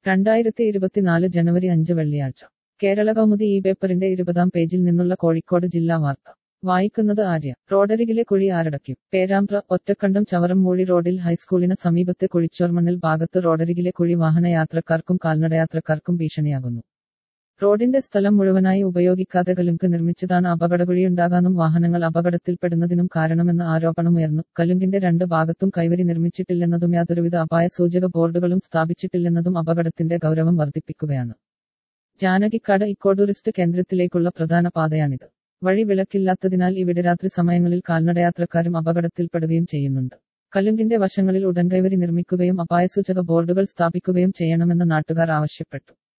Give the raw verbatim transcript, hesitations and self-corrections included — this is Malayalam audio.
രണ്ടായിരത്തി ഇരുപത്തിനാല് ജനുവരി അഞ്ച് വെള്ളിയാഴ്ച കേരള കൗമുദി ഈ പേപ്പറിന്റെ ഇരുപതാം പേജിൽ നിന്നുള്ള കോഴിക്കോട് ജില്ലാ വാർത്ത വായിക്കുന്നത് ആര്യ. റോഡരികിലെ കുഴി ആരടയ്ക്കും. പേരാമ്പ്ര. ഒറ്റക്കണ്ടം ചവറമ്മൂഴി റോഡിൽ ഹൈസ്കൂളിന് സമീപത്തെ കുഴിച്ചോർമണ്ണിൽ ഭാഗത്ത് റോഡരികിലെ കുഴി വാഹനയാത്രക്കാർക്കും കാൽനടയാത്രക്കാർക്കും ഭീഷണിയാകുന്നു. റോഡിന്റെ സ്ഥലം മുഴുവനായി ഉപയോഗിക്കാതെ കലുങ്ക് നിർമ്മിച്ചതാണ് അപകടകുഴിയുണ്ടാകാനും വാഹനങ്ങൾ അപകടത്തിൽപ്പെടുന്നതിനും കാരണമെന്ന ആരോപണമുയർന്നു. കലുങ്കിന്റെ രണ്ട് ഭാഗത്തും കൈവരി നിർമ്മിച്ചിട്ടില്ലെന്നതും യാതൊരുവിധ അപായ സൂചക ബോർഡുകളും സ്ഥാപിച്ചിട്ടില്ലെന്നതും അപകടത്തിന്റെ ഗൗരവം വർദ്ധിപ്പിക്കുകയാണ്. ജാനകിക്കാട് ഇക്കോ ടൂറിസ്റ്റ് കേന്ദ്രത്തിലേക്കുള്ള പ്രധാന പാതയാണിത്. വഴി വിളക്കില്ലാത്തതിനാൽ ഇവിടെ രാത്രി സമയങ്ങളിൽ കാൽനടയാത്രക്കാരും അപകടത്തിൽപ്പെടുകയും ചെയ്യുന്നുണ്ട്. കലുങ്കിന്റെ വശങ്ങളിൽ ഉടൻ കൈവരി നിർമ്മിക്കുകയും അപായസൂചക ബോർഡുകൾ സ്ഥാപിക്കുകയും ചെയ്യണമെന്ന് നാട്ടുകാർ ആവശ്യപ്പെട്ടു.